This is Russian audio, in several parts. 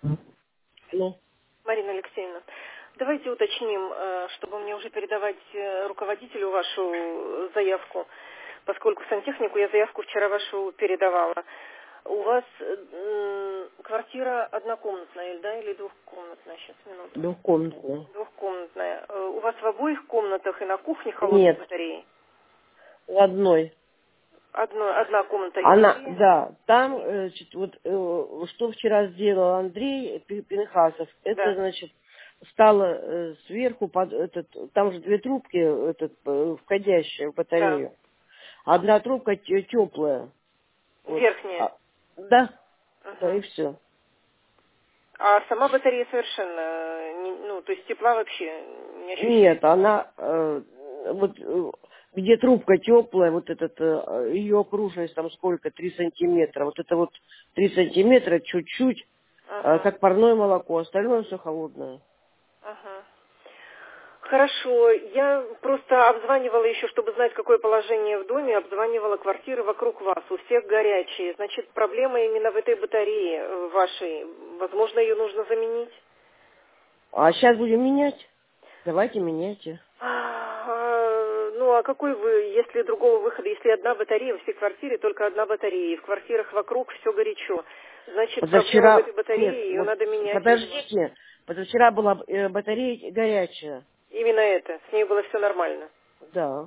Ну, Марина Алексеевна, давайте уточним, чтобы мне уже передавать руководителю вашу заявку, поскольку сантехнику я заявку вчера вашу передавала. У вас квартира однокомнатная, да, или двухкомнатная? Сейчас, минуту. двухкомнатная. Двухкомнатная. У вас в обоих комнатах и на кухне холодные Нет, батареи? в одной. Одна комната и Она, батарея? да, там, значит, вот, что вчера сделал Андрей Пинхасов, это, Да, значит, стало сверху, под этот, там же две трубки входящие в да. батарею. Одна трубка теплая. Вот. Верхняя. Да, да, и Ага. все. А сама батарея совершенно, ну, то есть тепла вообще не Нет, ощущается? она вот где трубка теплая, вот этот ее окружность там сколько, 3 сантиметра. Вот это вот 3 сантиметра чуть-чуть, Ага, как парное молоко, остальное все холодное. ага. Хорошо, я просто обзванивала еще, чтобы знать, какое положение в доме, обзванивала квартиры вокруг вас, у всех горячие. Значит, проблема именно в этой батарее вашей. Возможно, ее нужно заменить? А сейчас будем менять? Давайте меняйте. Ну, а какой вы, если другого выхода, если одна батарея, во всей квартире только одна батарея, и в квартирах вокруг все горячо, значит, проблема в Позавчера, этой нет, батарее, ее вот надо менять, видимо. подождите, позавчера была батарея горячая. Именно это, с ней было все нормально. Да.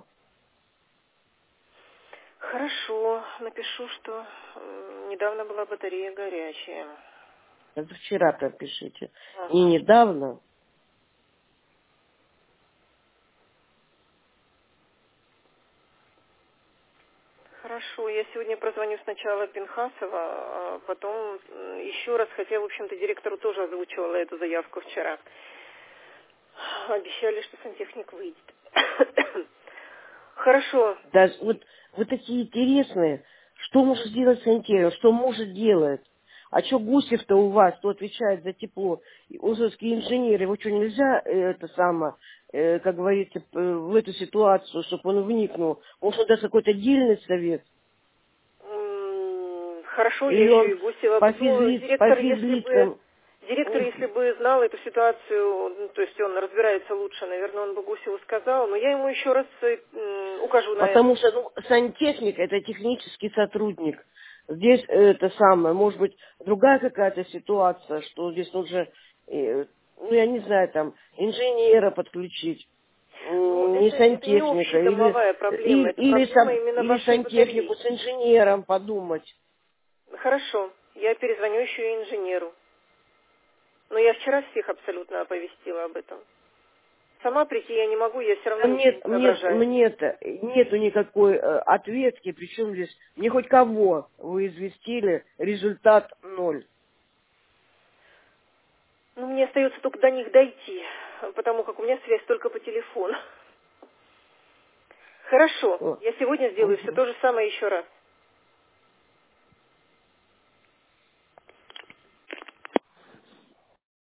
Хорошо, напишу, что недавно была батарея горячая. Позавчера пропишите. Не Ага. недавно. Хорошо, я сегодня прозвоню сначала Пинхасова, а потом еще раз, хотя, в общем-то, директору тоже озвучивала эту заявку вчера. Обещали, что сантехник выйдет. Хорошо. Даже вот такие интересные, что может сделать сантехник, что может делать. А что Гусев-то у вас, кто отвечает за тепло? Узовский инженер, его что, нельзя, это самое, как говорится, в эту ситуацию, чтобы он вникнул? Может, он даст какой-то дельный совет? Хорошо, я Или еще и он Гусева. по, Ну, по директор, физлицам? если бы знал эту ситуацию, ну, то есть он разбирается лучше, наверное, он бы Гусеву сказал, но я ему еще раз укажу на это. Потому что сантехник– это технический сотрудник. Здесь это самое, может быть, другая какая-то ситуация, что здесь нужно, ну, я не знаю, там, инженера подключить, Ну, не это не сантехника, общедомовая проблема, это проблема именно или вашей сантехнику батареи. с инженером подумать. Хорошо, я перезвоню еще и инженеру. Но я вчера всех абсолютно оповестила об этом. Сама прийти я не могу, я все равно А ничего не соображаю. мне-то нету никакой ответки, причем здесь, мне хоть кого вы известили, результат ноль. Ну, мне остается только до них дойти, потому как у меня связь только по телефону. Хорошо, О, я сегодня сделаю все мгм. то же самое еще раз.